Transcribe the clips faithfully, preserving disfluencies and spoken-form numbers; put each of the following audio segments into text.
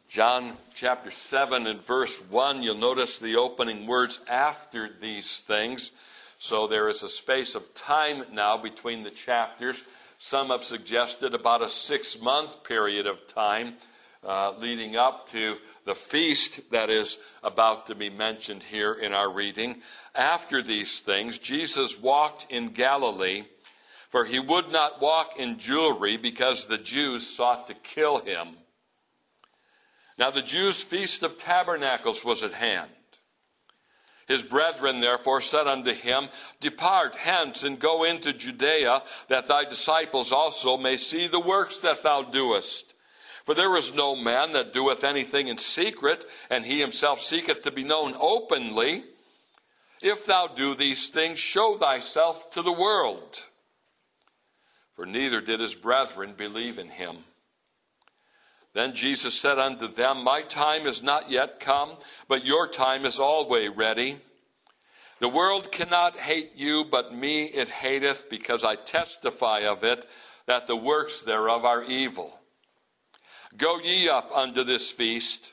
John chapter seven and verse one, you'll notice the opening words, after these things. So there is a space of time now between the chapters. Some have suggested about a six-month period of time uh, leading up to the feast that is about to be mentioned here in our reading. After these things, Jesus walked in Galilee, for he would not walk in jewelry because the Jews sought to kill him. Now the Jews' feast of tabernacles was at hand. His brethren therefore said unto him, Depart hence and go into Judea, that thy disciples also may see the works that thou doest. For there is no man that doeth anything in secret, and he himself seeketh to be known openly. If thou do these things, show thyself to the world. For neither did his brethren believe in him. Then Jesus said unto them, My time is not yet come, but your time is always ready. The world cannot hate you, but me it hateth, because I testify of it, that the works thereof are evil. Go ye up unto this feast.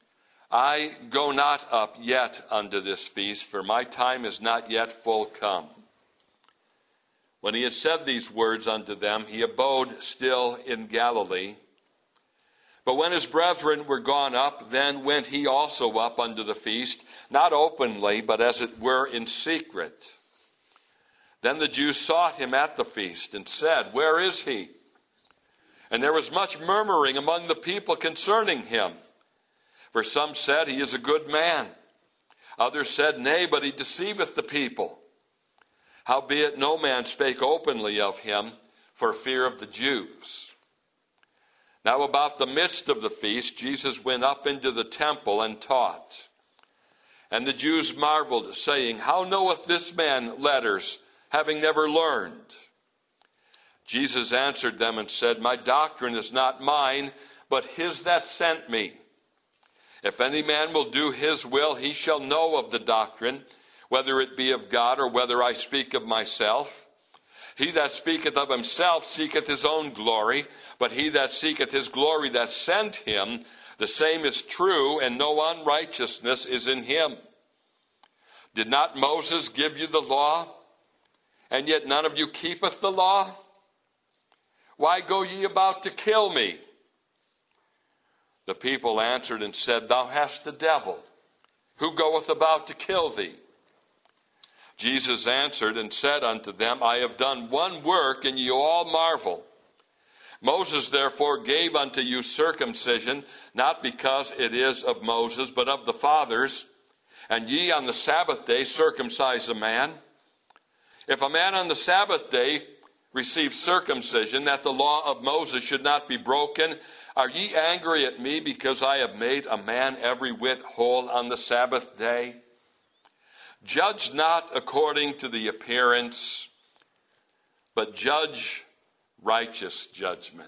I go not up yet unto this feast, for my time is not yet full come. When he had said these words unto them, he abode still in Galilee. But when his brethren were gone up, then went he also up unto the feast, not openly, but as it were in secret. Then the Jews sought him at the feast, and said, Where is he? And there was much murmuring among the people concerning him. For some said, He is a good man. Others said, Nay, but he deceiveth the people. Howbeit no man spake openly of him, for fear of the Jews. Now about the midst of the feast, Jesus went up into the temple and taught. And the Jews marveled, saying, How knoweth this man letters, having never learned? Jesus answered them and said, My doctrine is not mine, but his that sent me. If any man will do his will, he shall know of the doctrine, whether it be of God or whether I speak of myself. He that speaketh of himself seeketh his own glory, but he that seeketh his glory that sent him, the same is true, and no unrighteousness is in him. Did not Moses give you the law, and yet none of you keepeth the law? Why go ye about to kill me? The people answered and said, Thou hast the devil. Who goeth about to kill thee? Jesus answered and said unto them, I have done one work, and ye all marvel. Moses therefore gave unto you circumcision, not because it is of Moses, but of the fathers. And ye on the Sabbath day circumcise a man. If a man on the Sabbath day receive circumcision, that the law of Moses should not be broken, are ye angry at me because I have made a man every whit whole on the Sabbath day? Judge not according to the appearance, but judge righteous judgment.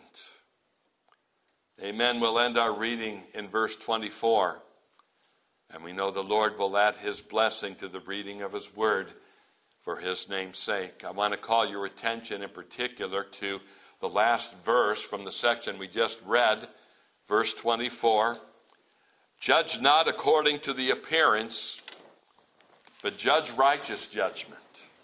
Amen. We'll end our reading in verse twenty-four. And we know the Lord will add his blessing to the reading of his word for his name's sake. I want to call your attention in particular to the last verse from the section we just read, verse twenty-four. Judge not according to the appearance, but judge righteous judgment.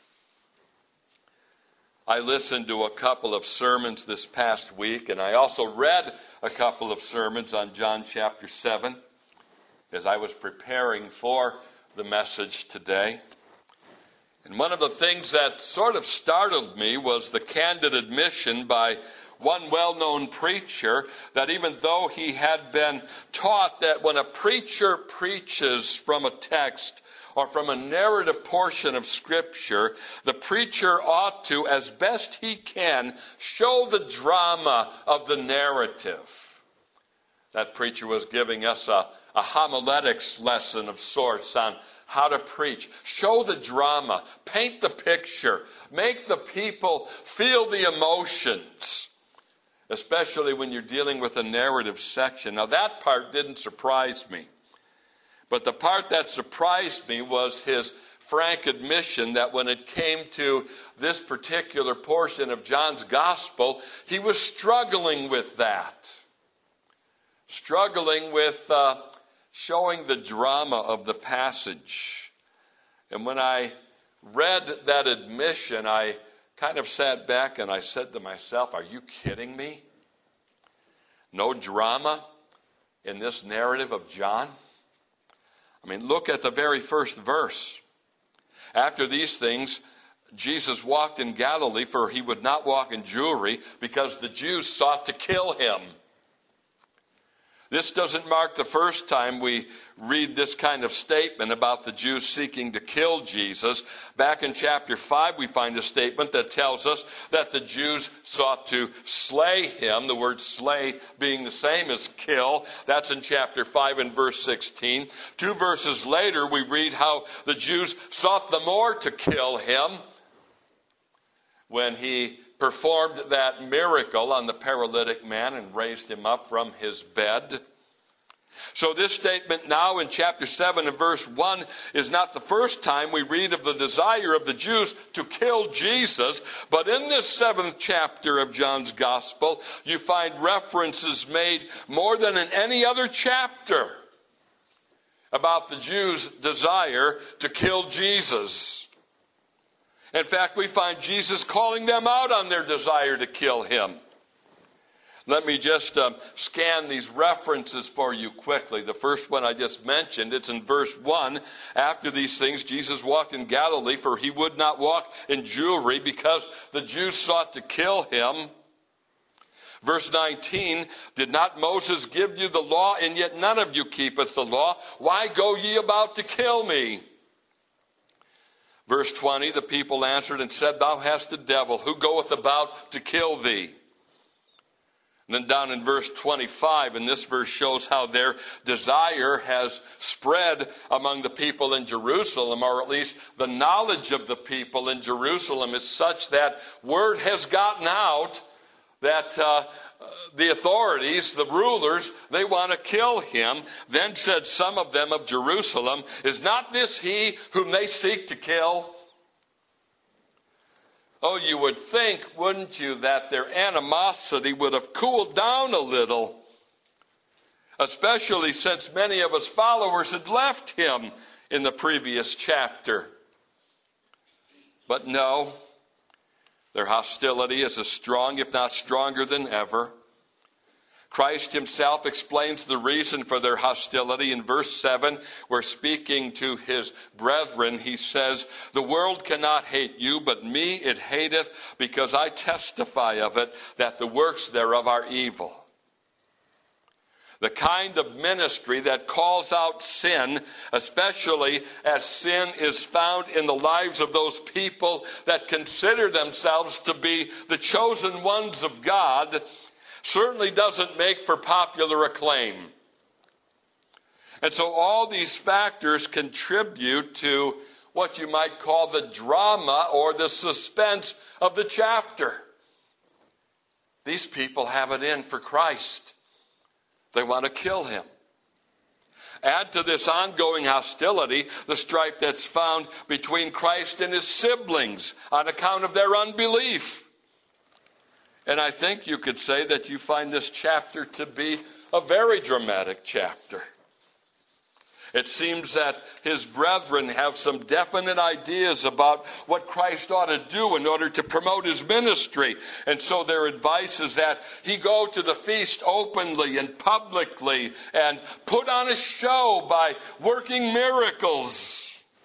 I listened to a couple of sermons this past week, and I also read a couple of sermons on John chapter seven as I was preparing for the message today. And one of the things that sort of startled me was the candid admission by one well-known preacher that even though he had been taught that when a preacher preaches from a text or from a narrative portion of Scripture, the preacher ought to, as best he can, show the drama of the narrative. That preacher was giving us a, a homiletics lesson of sorts on how to preach. Show the drama. Paint the picture. Make the people feel the emotions, especially when you're dealing with a narrative section. Now, that part didn't surprise me. But the part that surprised me was his frank admission that when it came to this particular portion of John's gospel, he was struggling with that. struggling with uh, showing the drama of the passage. And when I read that admission, I kind of sat back and I said to myself, are you kidding me? No drama in this narrative of John? I mean, look at the very first verse. After these things, Jesus walked in Galilee, for he would not walk in Jewry, because the Jews sought to kill him. This doesn't mark the first time we read this kind of statement about the Jews seeking to kill Jesus. Back in chapter five, we find a statement that tells us that the Jews sought to slay him, the word slay being the same as kill. That's in chapter five and verse sixteen. Two verses later, we read how the Jews sought the more to kill him when he performed that miracle on the paralytic man and raised him up from his bed. So this statement now in chapter seven and verse one is not the first time we read of the desire of the Jews to kill Jesus, but in this seventh chapter of John's Gospel, you find references made more than in any other chapter about the Jews' desire to kill Jesus. In fact, we find Jesus calling them out on their desire to kill him. Let me just um, scan these references for you quickly. The first one I just mentioned, it's in verse one. After these things, Jesus walked in Galilee, for he would not walk in Jewry, because the Jews sought to kill him. Verse nineteen, did not Moses give you the law, and yet none of you keepeth the law? Why go ye about to kill me? Verse twenty, the people answered and said, thou hast the devil. Who goeth about to kill thee? And then down in verse twenty-five, and this verse shows how their desire has spread among the people in Jerusalem, or at least the knowledge of the people in Jerusalem is such that word has gotten out that uh, the authorities, the rulers, they want to kill him. Then said some of them of Jerusalem, is not this he whom they seek to kill? Oh, you would think, wouldn't you, that their animosity would have cooled down a little, especially since many of his followers had left him in the previous chapter. But no, their hostility is as strong, if not stronger than ever. Christ himself explains the reason for their hostility in verse seven, where speaking to his brethren, he says, the world cannot hate you, but me it hateth, because I testify of it, that the works thereof are evil. The kind of ministry that calls out sin, especially as sin is found in the lives of those people that consider themselves to be the chosen ones of God, certainly doesn't make for popular acclaim. And so all these factors contribute to what you might call the drama or the suspense of the chapter. These people have it in for Christ. They want to kill him. Add to this ongoing hostility the strife that's found between Christ and his siblings on account of their unbelief. And I think you could say that you find this chapter to be a very dramatic chapter. It seems that his brethren have some definite ideas about what Christ ought to do in order to promote his ministry. And so their advice is that he go to the feast openly and publicly and put on a show by working miracles.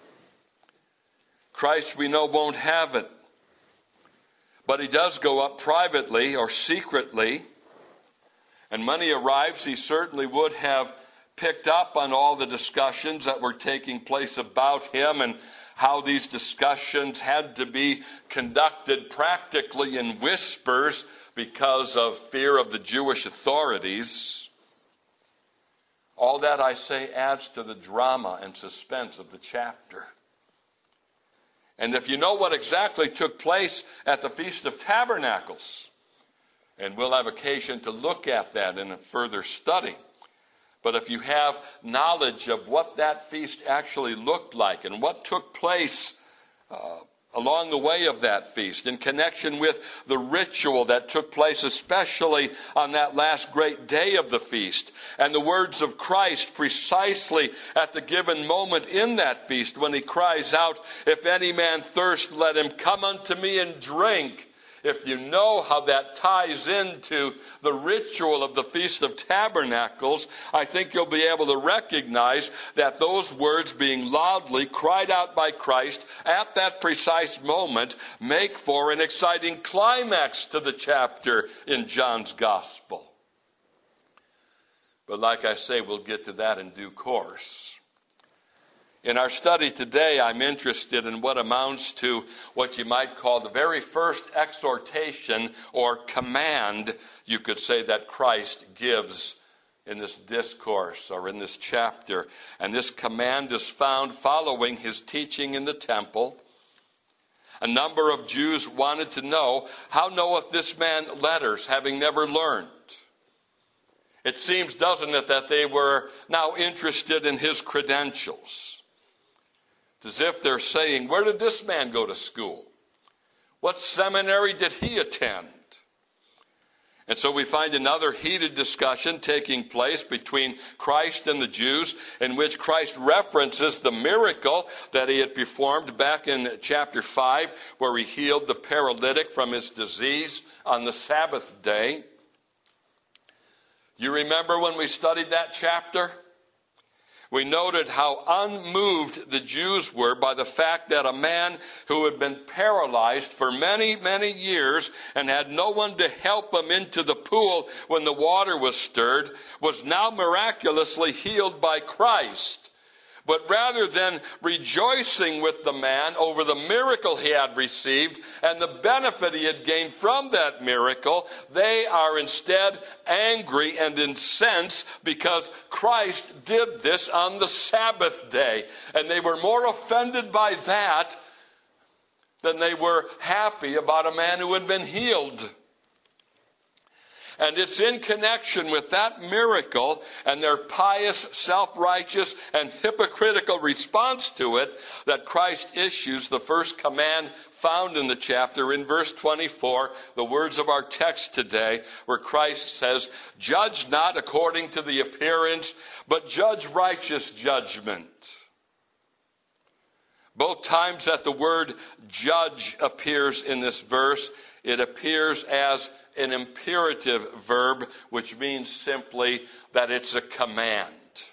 Christ, we know, won't have it. But he does go up privately or secretly. And when he arrives, he certainly would have picked up on all the discussions that were taking place about him and how these discussions had to be conducted practically in whispers because of fear of the Jewish authorities. All that, I say, adds to the drama and suspense of the chapter. And if you know what exactly took place at the Feast of Tabernacles, and we'll have occasion to look at that in a further study, but if you have knowledge of what that feast actually looked like and what took place uh, along the way of that feast, in connection with the ritual that took place, especially on that last great day of the feast, and the words of Christ precisely at the given moment in that feast when he cries out, "If any man thirst, let him come unto me and drink." If you know how that ties into the ritual of the Feast of Tabernacles, I think you'll be able to recognize that those words being loudly cried out by Christ at that precise moment make for an exciting climax to the chapter in John's Gospel. But like I say, we'll get to that in due course. In our study today, I'm interested in what amounts to what you might call the very first exhortation or command, you could say, that Christ gives in this discourse or in this chapter. And this command is found following his teaching in the temple. A number of Jews wanted to know, how knoweth this man letters, having never learned? It seems, doesn't it, that they were now interested in his credentials. It's as if they're saying, where did this man go to school? What seminary did he attend? And so we find another heated discussion taking place between Christ and the Jews, in which Christ references the miracle that he had performed back in chapter five, where he healed the paralytic from his disease on the Sabbath day. You remember when we studied that chapter? We noted how unmoved the Jews were by the fact that a man who had been paralyzed for many, many years and had no one to help him into the pool when the water was stirred was now miraculously healed by Christ. But rather than rejoicing with the man over the miracle he had received and the benefit he had gained from that miracle, they are instead angry and incensed because Christ did this on the Sabbath day. And they were more offended by that than they were happy about a man who had been healed. And it's in connection with that miracle and their pious, self-righteous, and hypocritical response to it that Christ issues the first command found in the chapter in verse twenty-four, the words of our text today, where Christ says, "Judge not according to the appearance, but judge righteous judgment." Both times that the word judge appears in this verse, it appears as an imperative verb, which means simply that it's a command.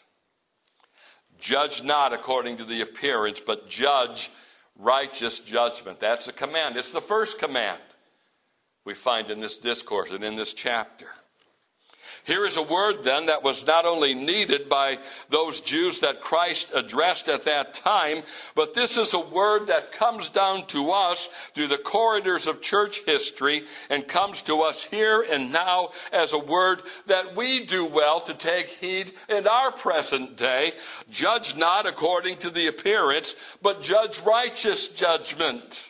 Judge not according to the appearance, but judge righteous judgment. That's a command. It's the first command we find in this discourse and in this chapter. Here is a word then that was not only needed by those Jews that Christ addressed at that time, but this is a word that comes down to us through the corridors of church history and comes to us here and now as a word that we do well to take heed in our present day. Judge not according to the appearance, but judge righteous judgment.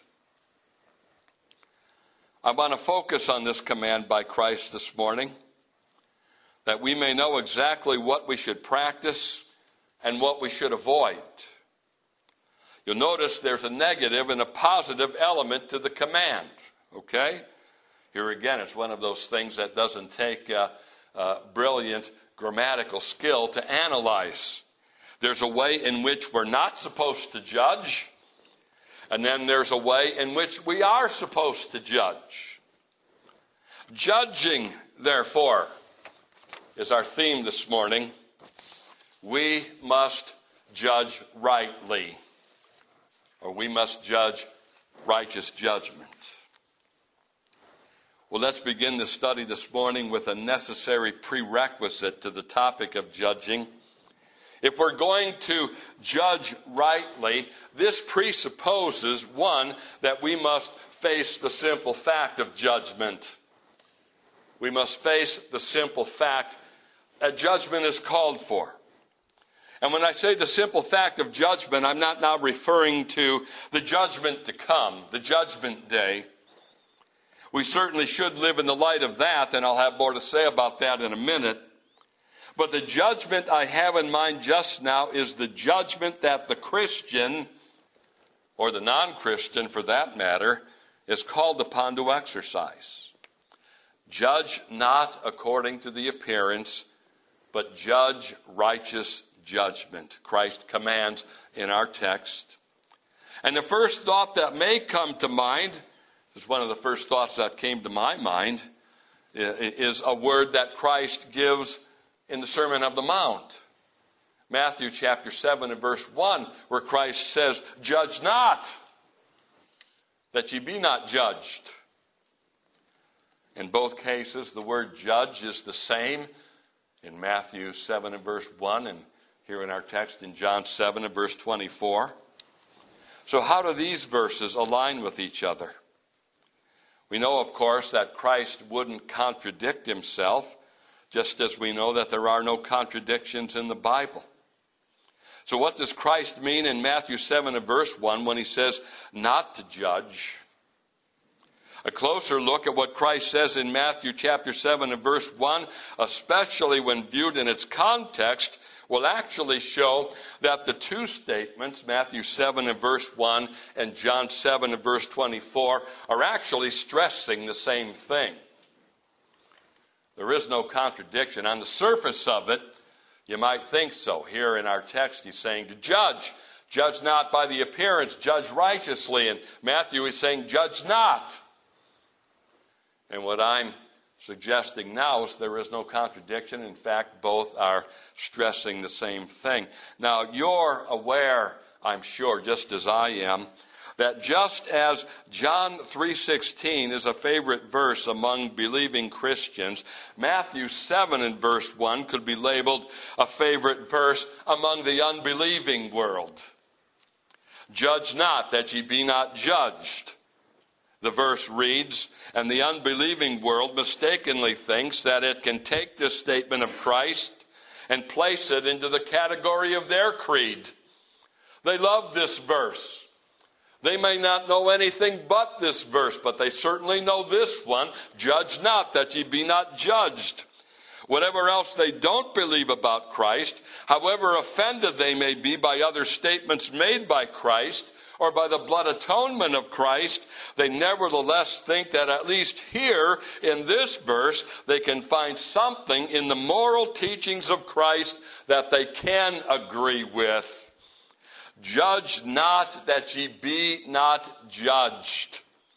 I want to focus on this command by Christ this morning, that we may know exactly what we should practice and what we should avoid. You'll notice there's a negative and a positive element to the command, okay? Here again, it's one of those things that doesn't take uh, uh, brilliant grammatical skill to analyze. There's a way in which we're not supposed to judge, and then there's a way in which we are supposed to judge. Judging, therefore, is our theme this morning. We must judge rightly, or we must judge righteous judgment. Well, let's begin the study this morning with a necessary prerequisite to the topic of judging. If we're going to judge rightly, this presupposes, one, that we must face the simple fact of judgment. We must face the simple fact that judgment is called for. And when I say the simple fact of judgment, I'm not now referring to the judgment to come, the judgment day. We certainly should live in the light of that, and I'll have more to say about that in a minute. But the judgment I have in mind just now is the judgment that the Christian or the non-Christian for that matter, is called upon to exercise. Judge not according to the appearance, but judge righteous judgment, Christ commands in our text. And the first thought that may come to mind, is one of the first thoughts that came to my mind, is a word that Christ gives in the Sermon on the Mount. Matthew chapter seven and verse one, where Christ says, "Judge not, that ye be not judged." In both cases, the word judge is the same in Matthew seven and verse one, and here in our text in John seven and verse twenty-four. So how do these verses align with each other? We know, of course, that Christ wouldn't contradict himself, just as we know that there are no contradictions in the Bible. So what does Christ mean in Matthew seven and verse one when he says not to judge? A closer look at what Christ says in Matthew chapter seven and verse one, especially when viewed in its context, will actually show that the two statements, Matthew seven and verse one and John seven and verse twenty-four, are actually stressing the same thing. There is no contradiction. On the surface of it, you might think so. Here in our text, he's saying to judge. Judge not by the appearance, judge righteously. And Matthew is saying, judge not. And what I'm suggesting now is there is no contradiction. In fact, both are stressing the same thing. Now, you're aware, I'm sure, just as I am, that just as John three sixteen is a favorite verse among believing Christians, Matthew seven and verse one could be labeled a favorite verse among the unbelieving world. Judge not, that ye be not judged. The verse reads, and the unbelieving world mistakenly thinks that it can take this statement of Christ and place it into the category of their creed. They love this verse. They may not know anything but this verse, but they certainly know this one, judge not, that ye be not judged. Whatever else they don't believe about Christ, however offended they may be by other statements made by Christ, or by the blood atonement of Christ, they nevertheless think that at least here in this verse, they can find something in the moral teachings of Christ that they can agree with. Judge not, that ye be not judged.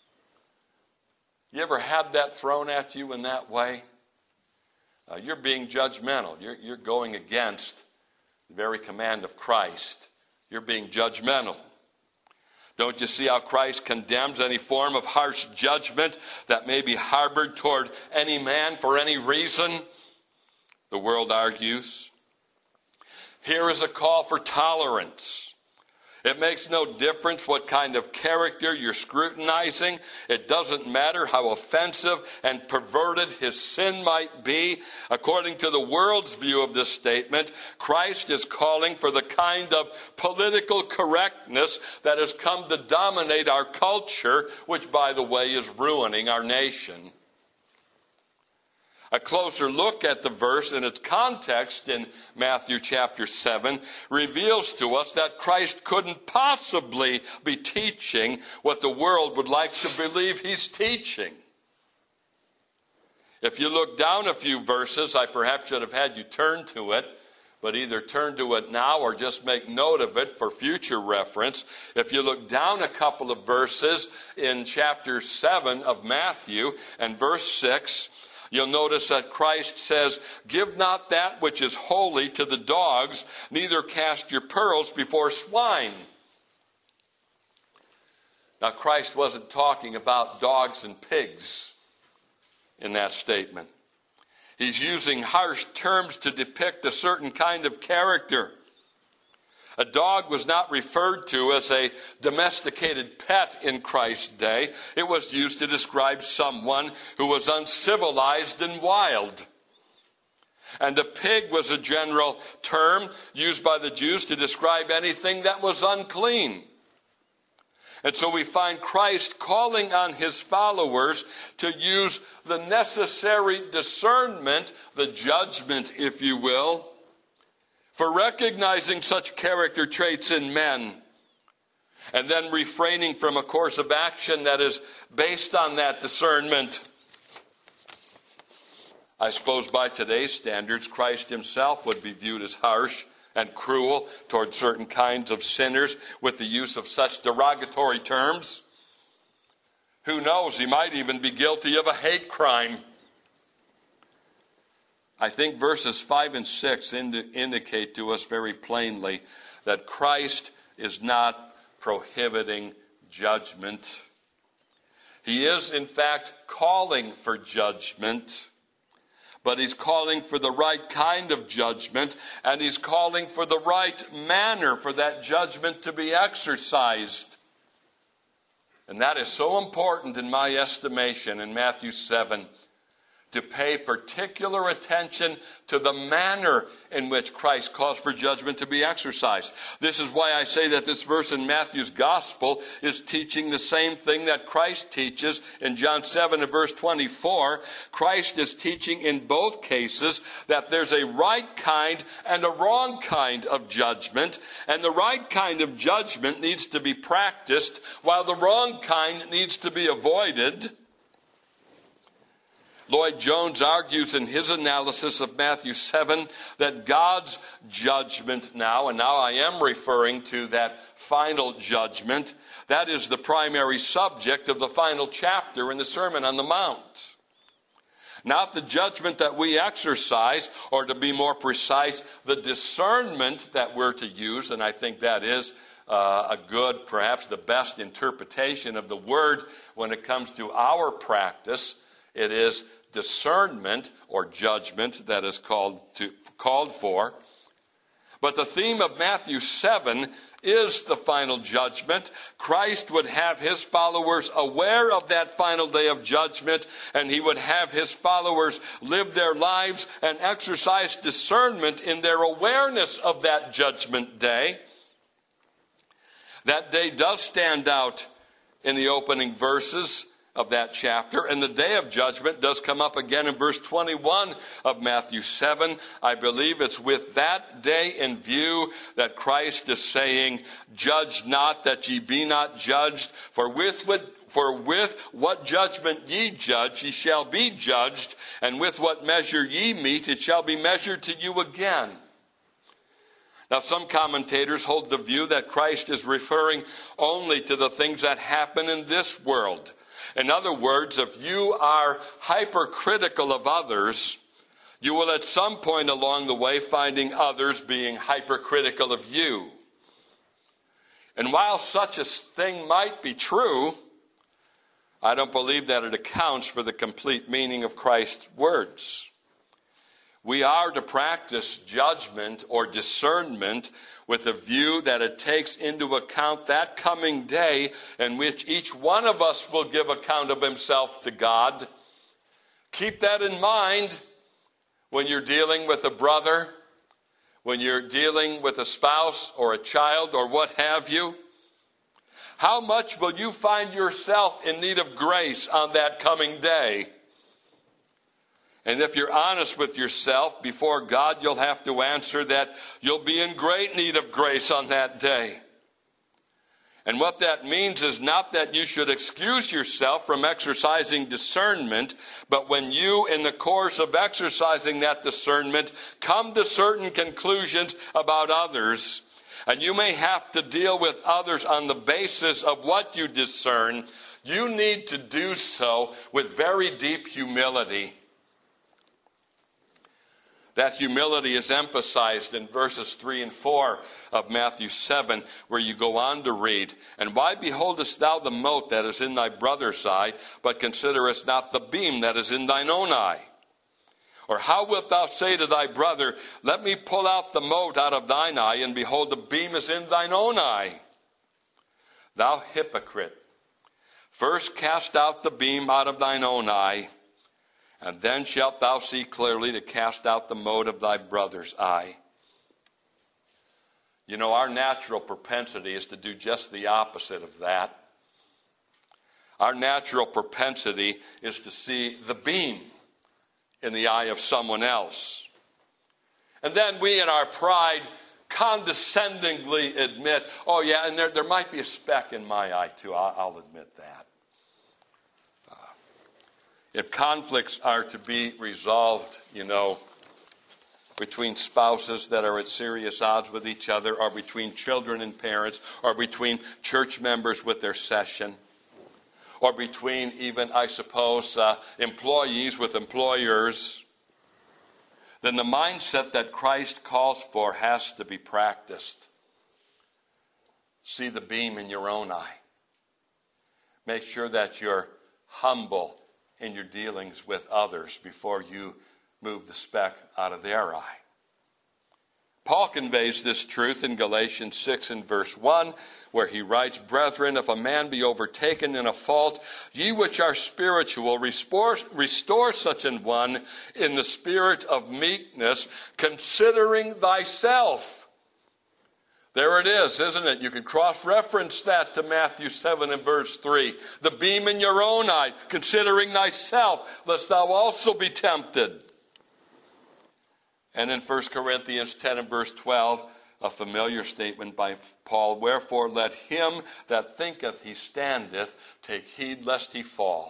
You ever had that thrown at you in that way? Uh, you're being judgmental. You're, you're going against the very command of Christ. You're being judgmental. Don't you see how Christ condemns any form of harsh judgment that may be harbored toward any man for any reason? The world argues. Here is a call for tolerance. It makes no difference what kind of character you're scrutinizing. It doesn't matter how offensive and perverted his sin might be. According to the world's view of this statement, Christ is calling for the kind of political correctness that has come to dominate our culture, which, by the way, is ruining our nation. A closer look at the verse in its context in Matthew chapter seven reveals to us that Christ couldn't possibly be teaching what the world would like to believe he's teaching. If you look down a few verses, I perhaps should have had you turn to it, but either turn to it now or just make note of it for future reference. If you look down a couple of verses in chapter seven of Matthew and verse six, you'll notice that Christ says, give not that which is holy to the dogs, neither cast your pearls before swine. Now, Christ wasn't talking about dogs and pigs in that statement. He's using harsh terms to depict a certain kind of character. A dog was not referred to as a domesticated pet in Christ's day. It was used to describe someone who was uncivilized and wild. And a pig was a general term used by the Jews to describe anything that was unclean. And so we find Christ calling on his followers to use the necessary discernment, the judgment, if you will, for recognizing such character traits in men, and then refraining from a course of action that is based on that discernment. I suppose by today's standards, Christ himself would be viewed as harsh and cruel toward certain kinds of sinners with the use of such derogatory terms. Who knows, he might even be guilty of a hate crime. I think verses five and six indi- indicate to us very plainly that Christ is not prohibiting judgment. He is, in fact, calling for judgment, but he's calling for the right kind of judgment, and he's calling for the right manner for that judgment to be exercised. And that is so important in my estimation in Matthew seven, to pay particular attention to the manner in which Christ calls for judgment to be exercised. This is why I say that this verse in Matthew's gospel is teaching the same thing that Christ teaches in John seven and verse twenty-four. Christ is teaching in both cases that there's a right kind and a wrong kind of judgment, and the right kind of judgment needs to be practiced while the wrong kind needs to be avoided. Lloyd Jones argues in his analysis of Matthew seven that God's judgment now, and now I am referring to that final judgment, that is the primary subject of the final chapter in the Sermon on the Mount. Not the judgment that we exercise, or to be more precise, the discernment that we're to use, and I think that is uh, a good, perhaps the best interpretation of the word when it comes to our practice. It is discernment or judgment that is called to called for. But the theme of Matthew seven is the final judgment. Christ would have his followers aware of that final day of judgment, and he would have his followers live their lives and exercise discernment in their awareness of that judgment day. That day does stand out in the opening verses of that chapter, and the day of judgment does come up again in verse twenty-one of Matthew seven. I believe it's with that day in view that Christ is saying, "Judge not that ye be not judged, for with what for with what judgment ye judge, ye shall be judged, and with what measure ye mete, it shall be measured to you again." Now, some commentators hold the view that Christ is referring only to the things that happen in this world. In other words, if you are hypercritical of others, you will at some point along the way finding others being hypercritical of you. And while such a thing might be true, I don't believe that it accounts for the complete meaning of Christ's words. We are to practice judgment or discernment with a view that it takes into account that coming day in which each one of us will give account of himself to God. Keep that in mind when you're dealing with a brother, when you're dealing with a spouse or a child or what have you. How much will you find yourself in need of grace on that coming day? And if you're honest with yourself before God, you'll have to answer that you'll be in great need of grace on that day. And what that means is not that you should excuse yourself from exercising discernment, but when you, in the course of exercising that discernment, come to certain conclusions about others, and you may have to deal with others on the basis of what you discern, you need to do so with very deep humility. That humility is emphasized in verses three and four of Matthew seven, where you go on to read, "And why beholdest thou the mote that is in thy brother's eye, but considerest not the beam that is in thine own eye? Or how wilt thou say to thy brother, Let me pull out the mote out of thine eye, and behold, the beam is in thine own eye? Thou hypocrite, first cast out the beam out of thine own eye, and then shalt thou see clearly to cast out the mote of thy brother's eye." You know, our natural propensity is to do just the opposite of that. Our natural propensity is to see the beam in the eye of someone else. And then we, in our pride, condescendingly admit, oh yeah, and there, there might be a speck in my eye too. I'll, I'll admit that. Uh, if conflicts are to be resolved, you know, between spouses that are at serious odds with each other, or between children and parents, or between church members with their session, or between even, I suppose, uh, employees with employers, then the mindset that Christ calls for has to be practiced. See the beam in your own eye. Make sure that you're humble in your dealings with others before you move the speck out of their eye. Paul conveys this truth in Galatians six and verse one, where he writes, Brethren, if a man be overtaken in a fault, ye which are spiritual, restore, restore such an one in the spirit of meekness, considering thyself. There it is, isn't it? You could cross-reference that to Matthew seven and verse three. The beam in your own eye, considering thyself, lest thou also be tempted. And in First Corinthians ten and verse twelve, a familiar statement by Paul, Wherefore let him that thinketh he standeth take heed lest he fall.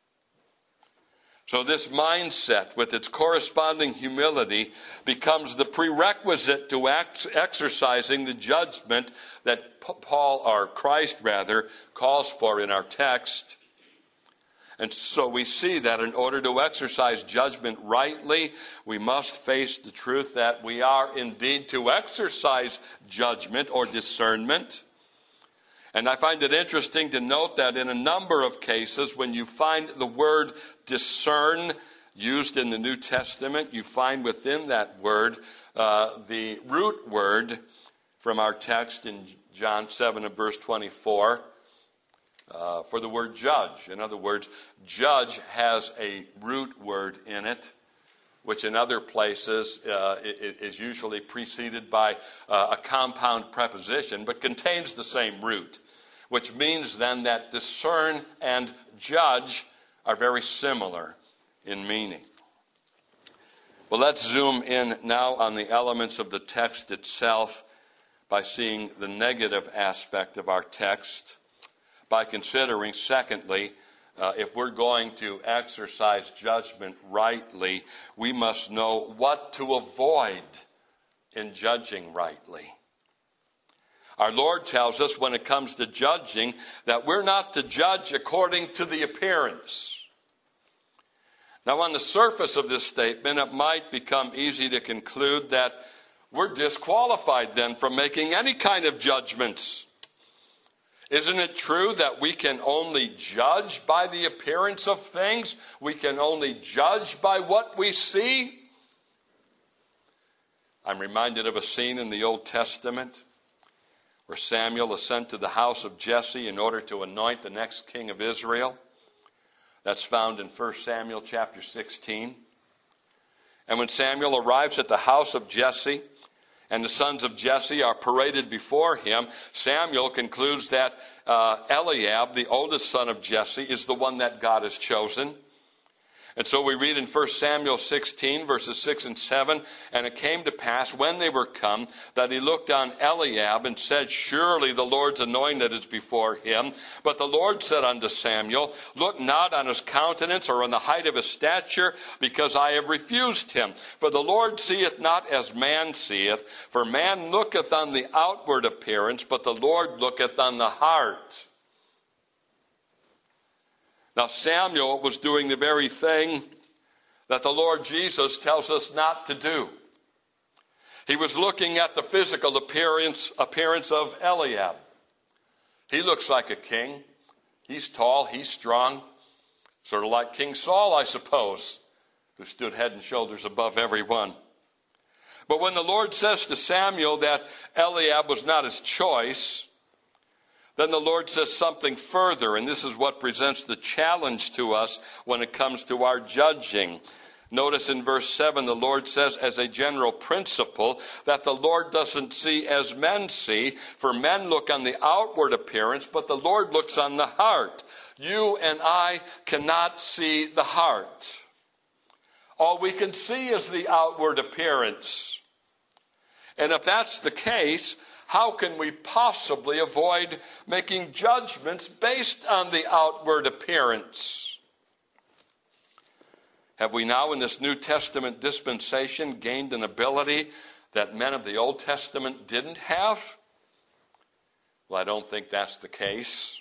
So this mindset with its corresponding humility becomes the prerequisite to ex- exercising the judgment that Paul, or Christ rather, calls for in our text. And so we see that in order to exercise judgment rightly, we must face the truth that we are indeed to exercise judgment or discernment. And I find it interesting to note that in a number of cases, when you find the word discern used in the New Testament, you find within that word uh, the root word from our text in John seven and verse twenty-four. Uh, for the word judge. In other words, judge has a root word in it, which in other places uh, it, it is usually preceded by uh, a compound preposition, but contains the same root, which means then that discern and judge are very similar in meaning. Well, let's zoom in now on the elements of the text itself by seeing the negative aspect of our text, by considering, secondly, uh, if we're going to exercise judgment rightly, we must know what to avoid in judging rightly. Our Lord tells us when it comes to judging that we're not to judge according to the appearance. Now, on the surface of this statement, it might become easy to conclude that we're disqualified then from making any kind of judgments. Isn't it true that we can only judge by the appearance of things? We can only judge by what we see? I'm reminded of a scene in the Old Testament where Samuel is sent to the house of Jesse in order to anoint the next king of Israel. That's found in First Samuel chapter sixteen. And when Samuel arrives at the house of Jesse, and the sons of Jesse are paraded before him, Samuel concludes that uh, Eliab, the oldest son of Jesse, is the one that God has chosen. And so we read in First Samuel sixteen, verses six and seven, And it came to pass, when they were come, that he looked on Eliab and said, Surely the Lord's anointed is before him. But the Lord said unto Samuel, Look not on his countenance or on the height of his stature, because I have refused him. For the Lord seeth not as man seeth, for man looketh on the outward appearance, but the Lord looketh on the heart. Now, Samuel was doing the very thing that the Lord Jesus tells us not to do. He was looking at the physical appearance, appearance of Eliab. He looks like a king. He's tall, he's strong. Sort of like King Saul, I suppose, who stood head and shoulders above everyone. But when the Lord says to Samuel that Eliab was not his choice, then the Lord says something further, and this is what presents the challenge to us when it comes to our judging. Notice in verse seven, the Lord says as a general principle that the Lord doesn't see as men see, for men look on the outward appearance, but the Lord looks on the heart. You and I cannot see the heart. All we can see is the outward appearance. And if that's the case, how can we possibly avoid making judgments based on the outward appearance? Have we now in this New Testament dispensation gained an ability that men of the Old Testament didn't have? Well, I don't think that's the case.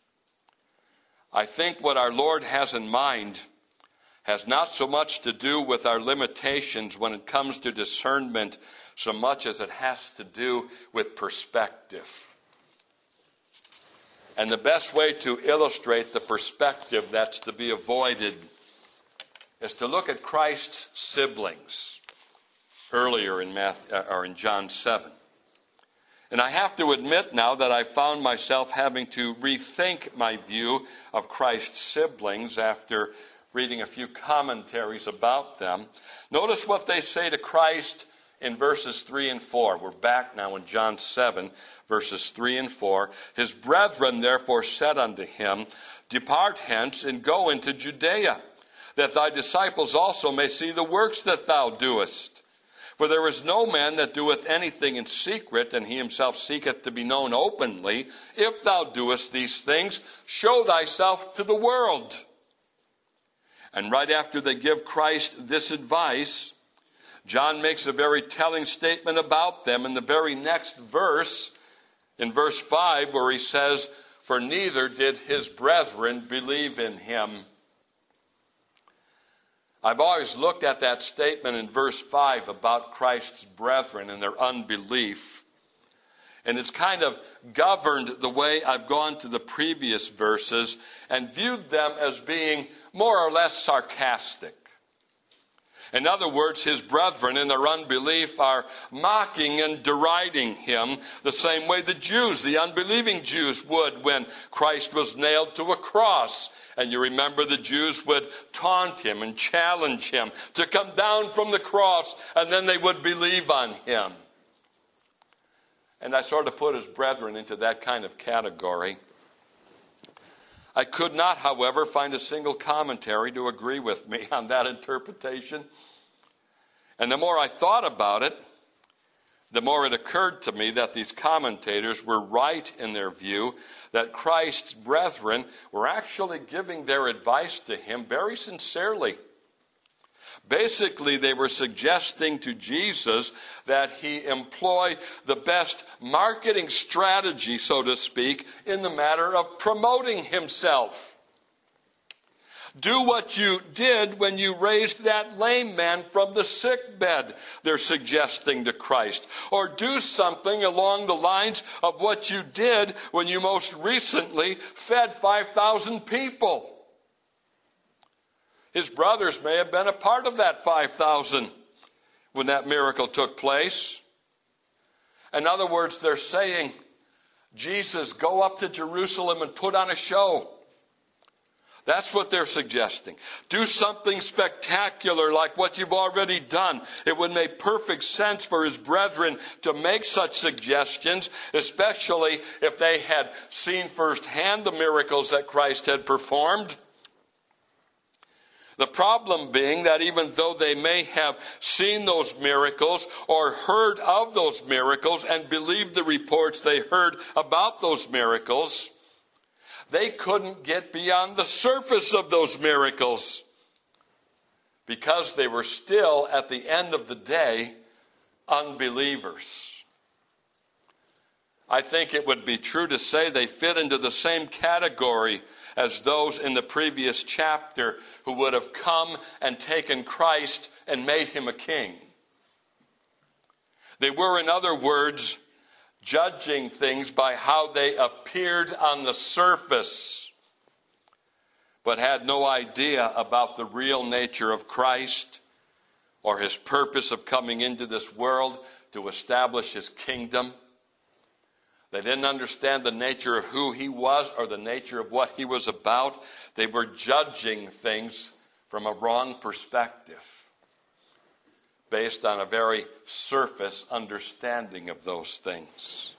I think what our Lord has in mind has not so much to do with our limitations when it comes to discernment so much as it has to do with perspective. And the best way to illustrate the perspective that's to be avoided is to look at Christ's siblings earlier in Matthew, or in John seven. And I have to admit now that I found myself having to rethink my view of Christ's siblings after reading a few commentaries about them. Notice what they say to Christ in verses three and four. We're back now in John seven, verses three and four. His brethren therefore said unto him, Depart hence and go into Judea, that thy disciples also may see the works that thou doest. For there is no man that doeth anything in secret, and he himself seeketh to be known openly. If thou doest these things, show thyself to the world. And right after they give Christ this advice, John makes a very telling statement about them in the very next verse, in verse five, where he says, For neither did his brethren believe in him. I've always looked at that statement in verse five about Christ's brethren and their unbelief. And it's kind of governed the way I've gone to the previous verses and viewed them as being more or less sarcastic. In other words, his brethren in their unbelief are mocking and deriding him the same way the Jews, the unbelieving Jews, would when Christ was nailed to a cross. And you remember the Jews would taunt him and challenge him to come down from the cross, and then they would believe on him. And I sort of put his brethren into that kind of category. I could not, however, find a single commentary to agree with me on that interpretation. And the more I thought about it, the more it occurred to me that these commentators were right in their view that Christ's brethren were actually giving their advice to him very sincerely. Basically, they were suggesting to Jesus that he employ the best marketing strategy, so to speak, in the matter of promoting himself. Do what you did when you raised that lame man from the sick bed, they're suggesting to Christ. Or do something along the lines of what you did when you most recently fed five thousand people. His brothers may have been a part of that five thousand when that miracle took place. In other words, they're saying, Jesus, go up to Jerusalem and put on a show. That's what they're suggesting. Do something spectacular like what you've already done. It would make perfect sense for his brethren to make such suggestions, especially if they had seen firsthand the miracles that Christ had performed. The problem being that even though they may have seen those miracles or heard of those miracles and believed the reports they heard about those miracles, they couldn't get beyond the surface of those miracles because they were still, at the end of the day, unbelievers. I think it would be true to say they fit into the same category as those in the previous chapter who would have come and taken Christ and made him a king. They were, in other words, judging things by how they appeared on the surface, but had no idea about the real nature of Christ or his purpose of coming into this world to establish his kingdom. They didn't understand the nature of who he was or the nature of what he was about. They were judging things from a wrong perspective, based on a very surface understanding of those things.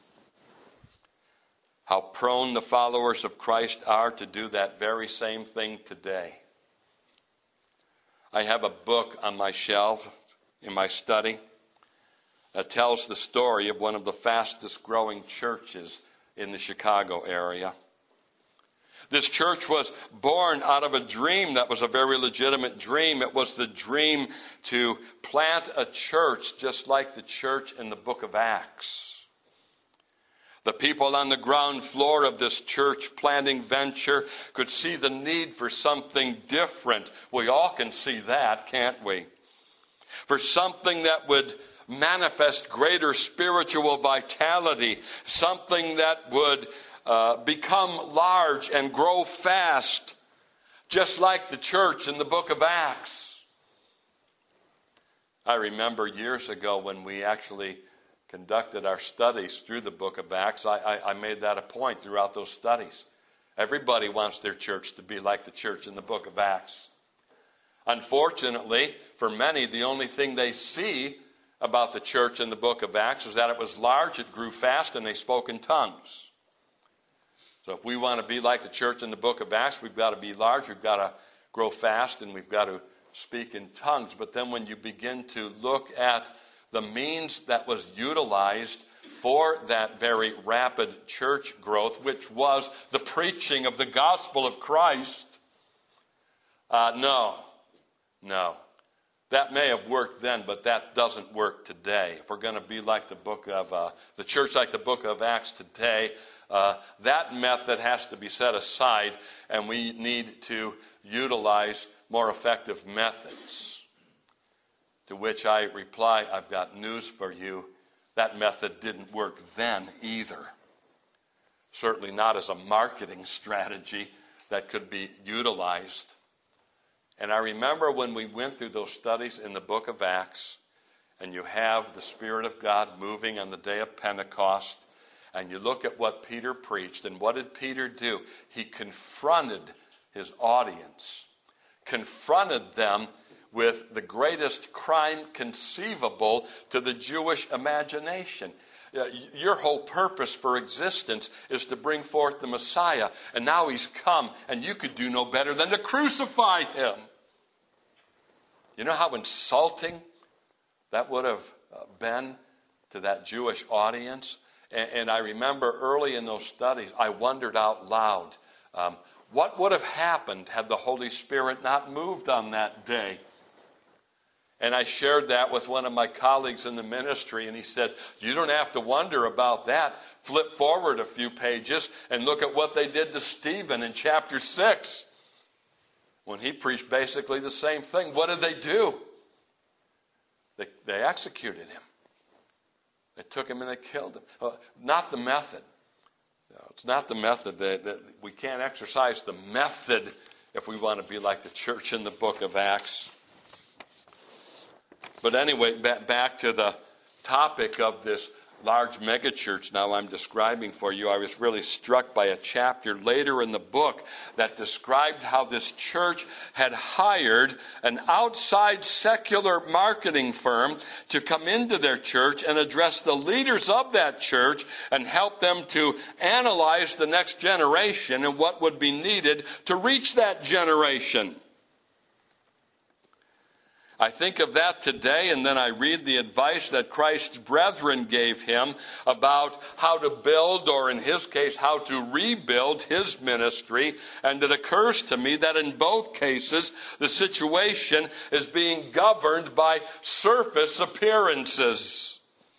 How prone the followers of Christ are to do that very same thing today. I have a book on my shelf in my study uh, tells the story of one of the fastest growing churches in the Chicago area. This church was born out of a dream that was a very legitimate dream. It was the dream to plant a church just like the church in the book of Acts. The people on the ground floor of this church planting venture could see the need for something different. We all can see that, can't we? For something that would manifest greater spiritual vitality, something that would uh, become large and grow fast, just like the church in the book of Acts. I remember years ago when we actually conducted our studies through the book of Acts, I, I, I made that a point throughout those studies. Everybody wants their church to be like the church in the book of Acts. Unfortunately, for many, the only thing they see about the church in the book of Acts is that it was large, it grew fast, and they spoke in tongues. So if we want to be like the church in the book of Acts, we've got to be large, we've got to grow fast, and we've got to speak in tongues. But then when you begin to look at the means that was utilized for that very rapid church growth, which was the preaching of the gospel of Christ, uh, no, no. That may have worked then, but that doesn't work today. If we're going to be like the book of, uh, the church like the book of Acts today, uh, that method has to be set aside, and we need to utilize more effective methods. To which I reply, I've got news for you. That method didn't work then either. Certainly not as a marketing strategy that could be utilized. And I remember when we went through those studies in the book of Acts, and you have the Spirit of God moving on the day of Pentecost, and you look at what Peter preached, and what did Peter do? He confronted his audience, confronted them with the greatest crime conceivable to the Jewish imagination. Your whole purpose for existence is to bring forth the Messiah, and now he's come, and you could do no better than to crucify him. You know how insulting that would have been to that Jewish audience? And, and I remember early in those studies, I wondered out loud, um, what would have happened had the Holy Spirit not moved on that day? And I shared that with one of my colleagues in the ministry, and he said, you don't have to wonder about that. Flip forward a few pages and look at what they did to Stephen in chapter six. When he preached basically the same thing. What did they do? They, they executed him. They took him and they killed him. Uh, not the method. No, it's not the method. That, that we can't exercise the method if we want to be like the church in the book of Acts. But anyway, back to the topic of this large megachurch now I'm describing for you. I was really struck by a chapter later in the book that described how this church had hired an outside secular marketing firm to come into their church and address the leaders of that church and help them to analyze the next generation and what would be needed to reach that generation. I think of that today, and then I read the advice that Christ's brethren gave him about how to build, or in his case, how to rebuild his ministry. And it occurs to me that in both cases, the situation is being governed by surface appearances.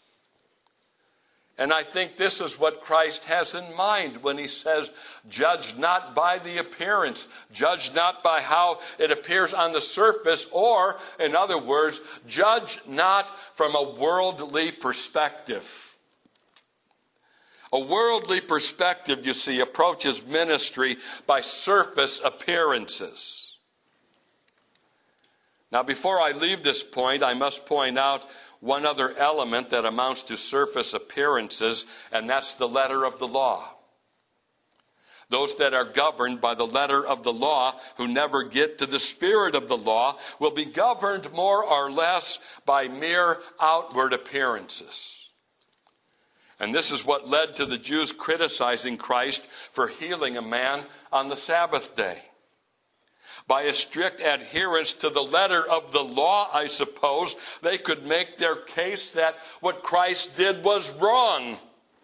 And I think this is what Christ has in mind when he says, judge not by the appearance, judge not by how it appears on the surface, or, in other words, judge not from a worldly perspective. A worldly perspective, you see, approaches ministry by surface appearances. Now, before I leave this point, I must point out one other element that amounts to surface appearances, and that's the letter of the law. Those that are governed by the letter of the law, who never get to the spirit of the law, will be governed more or less by mere outward appearances. And this is what led to the Jews criticizing Christ for healing a man on the Sabbath day. By a strict adherence to the letter of the law, I suppose, they could make their case that what Christ did was wrong.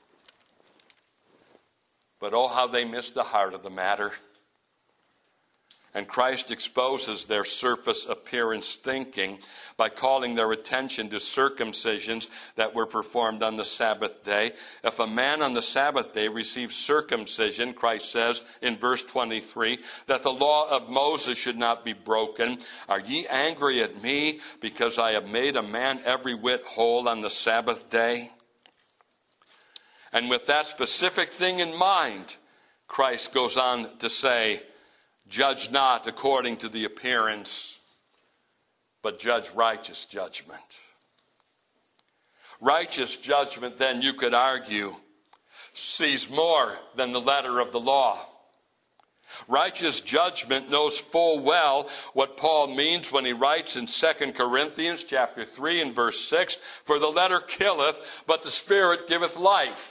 But oh, how they missed the heart of the matter. And Christ exposes their surface appearance thinking by calling their attention to circumcisions that were performed on the Sabbath day. If a man on the Sabbath day receives circumcision, Christ says in verse twenty-three, that the law of Moses should not be broken. Are ye angry at me because I have made a man every whit whole on the Sabbath day? And with that specific thing in mind, Christ goes on to say, judge not according to the appearance, but judge righteous judgment. Righteous judgment, then, you could argue, sees more than the letter of the law. Righteous judgment knows full well what Paul means when he writes in Second Corinthians chapter three and verse six, for the letter killeth, but the Spirit giveth life.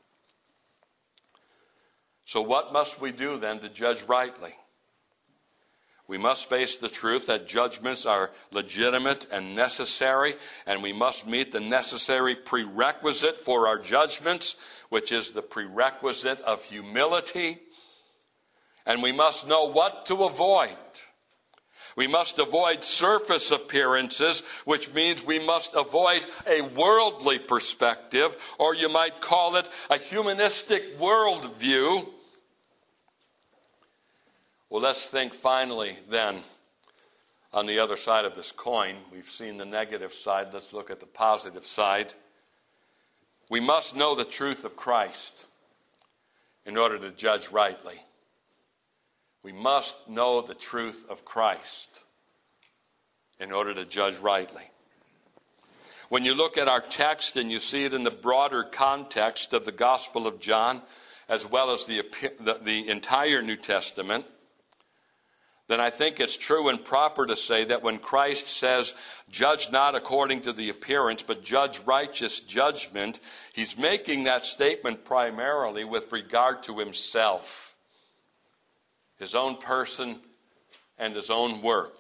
So what must we do then to judge rightly? We must face the truth that judgments are legitimate and necessary, and we must meet the necessary prerequisite for our judgments, which is the prerequisite of humility. And we must know what to avoid. We must avoid surface appearances, which means we must avoid a worldly perspective, or you might call it a humanistic worldview. Well, let's think finally then on the other side of this coin. We've seen the negative side. Let's look at the positive side. We must know the truth of Christ in order to judge rightly. We must know the truth of Christ in order to judge rightly. When you look at our text and you see it in the broader context of the Gospel of John, as well as the, the, the entire New Testament, then I think it's true and proper to say that when Christ says, judge not according to the appearance, but judge righteous judgment, he's making that statement primarily with regard to himself, his own person, and his own work.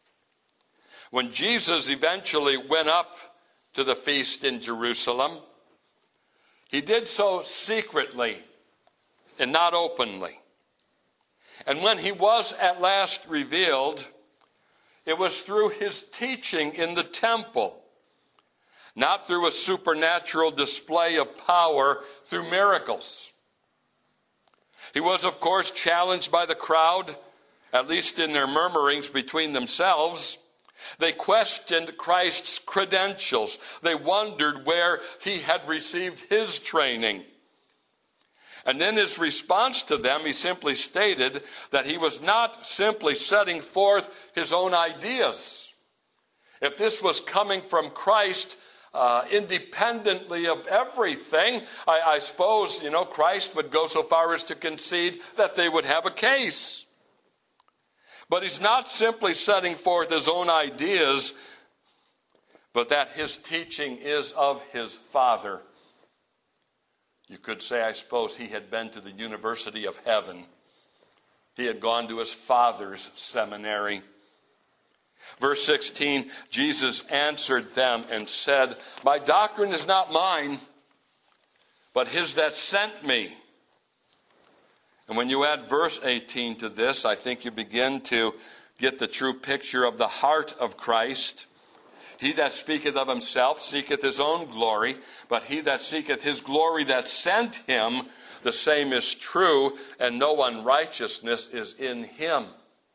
When Jesus eventually went up to the feast in Jerusalem, he did so secretly and not openly. And when he was at last revealed, it was through his teaching in the temple, not through a supernatural display of power through miracles. He was, of course, challenged by the crowd, at least in their murmurings between themselves. They questioned Christ's credentials. They wondered where he had received his training. And in his response to them, he simply stated that he was not simply setting forth his own ideas. If this was coming from Christ uh, independently of everything, I, I suppose, you know, Christ would go so far as to concede that they would have a case. But he's not simply setting forth his own ideas, but that his teaching is of his Father. You could say, I suppose, he had been to the University of Heaven. He had gone to his Father's seminary. Verse sixteen, Jesus answered them and said, my doctrine is not mine, but his that sent me. And when you add verse eighteen to this, I think you begin to get the true picture of the heart of Christ. He that speaketh of himself seeketh his own glory, but he that seeketh his glory that sent him, the same is true, and no unrighteousness is in him.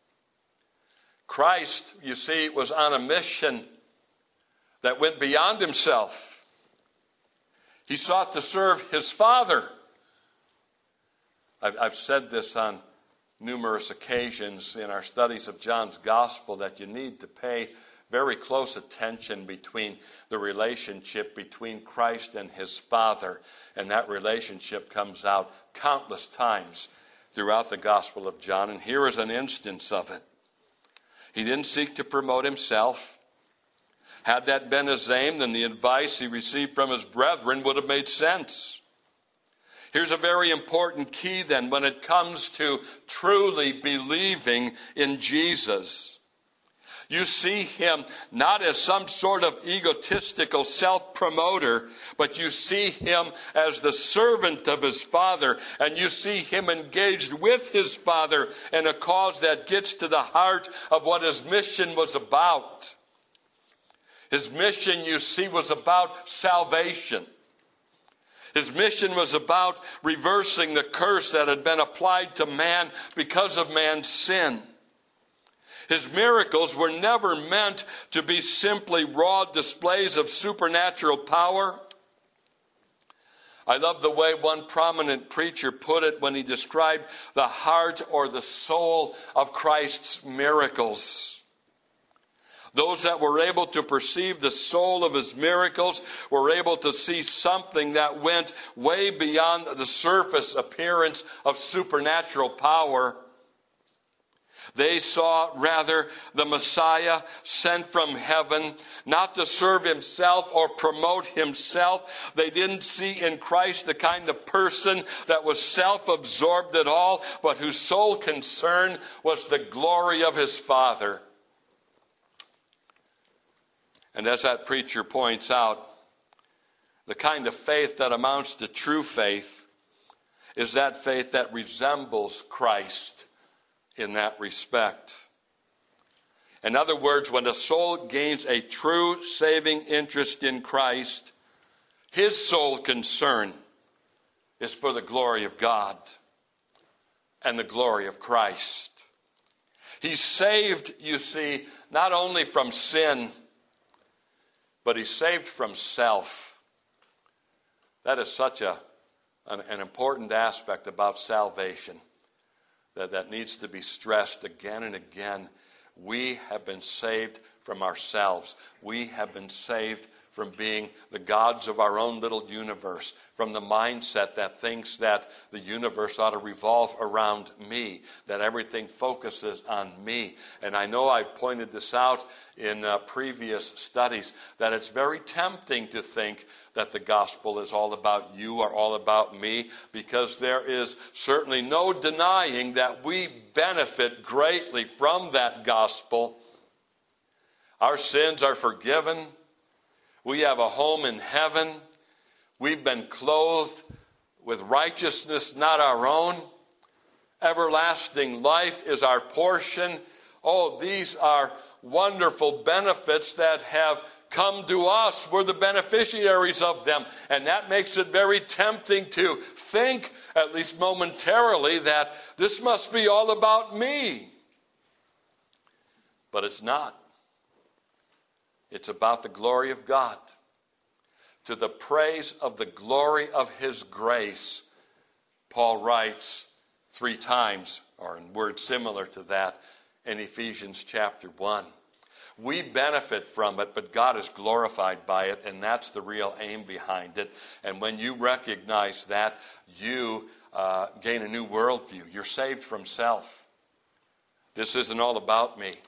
Christ, you see, was on a mission that went beyond himself. He sought to serve his Father. I've, I've said this on numerous occasions in our studies of John's Gospel, that you need to pay very close attention between the relationship between Christ and his Father. And that relationship comes out countless times throughout the Gospel of John. And here is an instance of it. He didn't seek to promote himself. Had that been his aim, then the advice he received from his brethren would have made sense. Here's a very important key then when it comes to truly believing in Jesus. You see him not as some sort of egotistical self-promoter, but you see him as the servant of his Father, and you see him engaged with his Father in a cause that gets to the heart of what his mission was about. His mission, you see, was about salvation. His mission was about reversing the curse that had been applied to man because of man's sin. His miracles were never meant to be simply raw displays of supernatural power. I love the way one prominent preacher put it when he described the heart or the soul of Christ's miracles. Those that were able to perceive the soul of his miracles were able to see something that went way beyond the surface appearance of supernatural power. They saw, rather, the Messiah sent from heaven, not to serve himself or promote himself. They didn't see in Christ the kind of person that was self-absorbed at all, but whose sole concern was the glory of his Father. And as that preacher points out, the kind of faith that amounts to true faith is that faith that resembles Christ in that respect. In other words, when a soul gains a true saving interest in Christ, his sole concern is for the glory of God and the glory of Christ. He's saved, you see, not only from sin, but he's saved from self. That is such a, an, an important aspect about salvation. That, that needs to be stressed again and again. We have been saved from ourselves. We have been saved from being the gods of our own little universe, from the mindset that thinks that the universe ought to revolve around me, that everything focuses on me. And I know I've pointed this out in uh, previous studies, that it's very tempting to think that the gospel is all about you or all about me, because there is certainly no denying that we benefit greatly from that gospel. Our sins are forgiven. We have a home in heaven. We've been clothed with righteousness not our own. Everlasting life is our portion. Oh, these are wonderful benefits that have come to us. We're the beneficiaries of them. And that makes it very tempting to think, at least momentarily, that this must be all about me. But it's not. It's about the glory of God. To the praise of the glory of his grace, Paul writes three times, or in words similar to that, in Ephesians chapter one. We benefit from it, but God is glorified by it, and that's the real aim behind it. And when you recognize that, you uh, gain a new worldview. You're saved from self. This isn't all about me.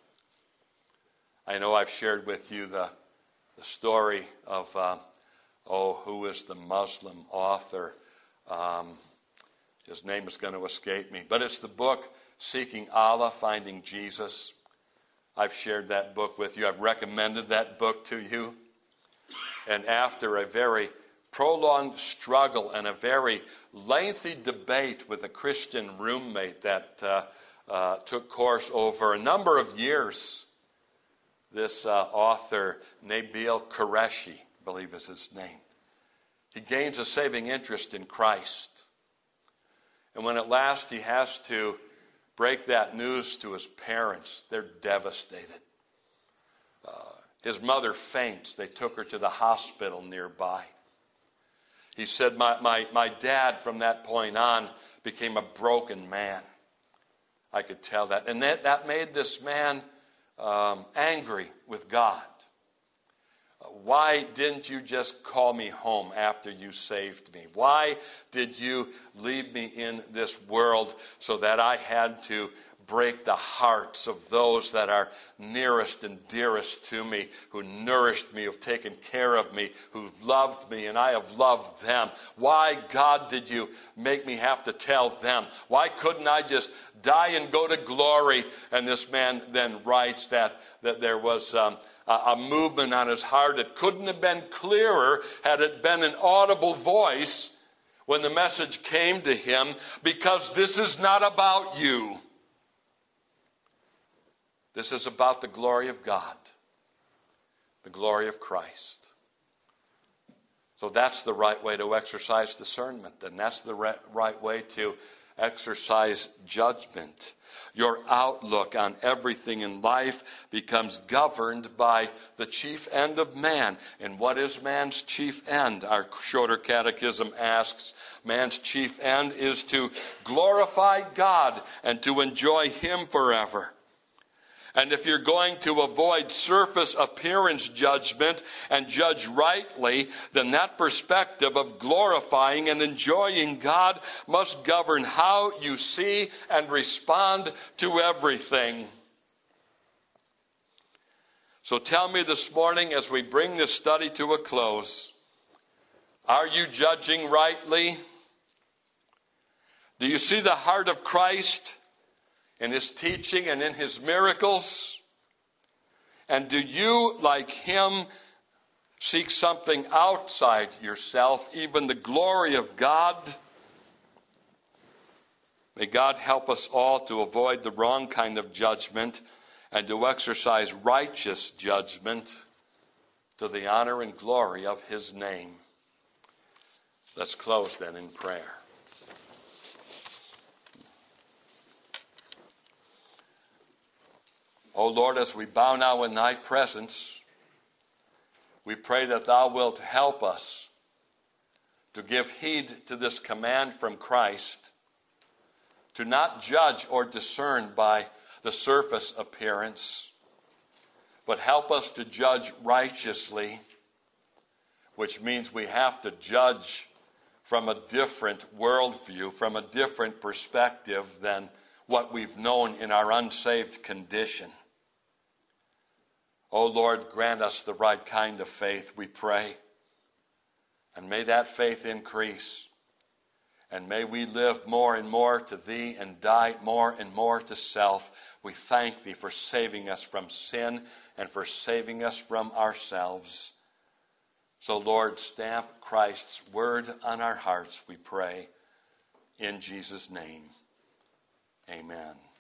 I know I've shared with you the, the story of, uh, oh, who is the Muslim author? Um, his name is going to escape me. But it's the book, Seeking Allah, Finding Jesus. I've shared that book with you. I've recommended that book to you. And after a very prolonged struggle and a very lengthy debate with a Christian roommate that uh, uh, took course over a number of years, this uh, author, Nabil Qureshi, I believe is his name, he gains a saving interest in Christ. And when at last he has to break that news to his parents, they're devastated. Uh, his mother faints. They took her to the hospital nearby. He said, my, my, my dad from that point on became a broken man. I could tell that. And that, that made this man Um, angry with God. Uh, why didn't you just call me home after you saved me? Why did you leave me in this world so that I had to break the hearts of those that are nearest and dearest to me, who nourished me, who've taken care of me, who've loved me, and I have loved them. Why, God, did you make me have to tell them? Why couldn't I just die and go to glory? And this man then writes that, that there was um, a, a movement on his heart that couldn't have been clearer had it been an audible voice when the message came to him, because this is not about you. This is about the glory of God, the glory of Christ. So that's the right way to exercise discernment, and that's the right way to exercise judgment. Your outlook on everything in life becomes governed by the chief end of man. And what is man's chief end? Our Shorter Catechism asks, man's chief end is to glorify God and to enjoy Him forever. And if you're going to avoid surface appearance judgment and judge rightly, then that perspective of glorifying and enjoying God must govern how you see and respond to everything. So tell me this morning, as we bring this study to a close, are you judging rightly? Do you see the heart of Christ in His teaching and in His miracles? And do you, like Him, seek something outside yourself, even the glory of God? May God help us all to avoid the wrong kind of judgment and to exercise righteous judgment to the honor and glory of His name. Let's close then in prayer. O Lord, as we bow now in Thy presence, we pray that Thou wilt help us to give heed to this command from Christ, to not judge or discern by the surface appearance, but help us to judge righteously, which means we have to judge from a different worldview, from a different perspective than what we've known in our unsaved condition. O Lord, grant us the right kind of faith, we pray. And may that faith increase. And may we live more and more to Thee and die more and more to self. We thank Thee for saving us from sin and for saving us from ourselves. So, Lord, stamp Christ's word on our hearts, we pray. In Jesus' name, amen.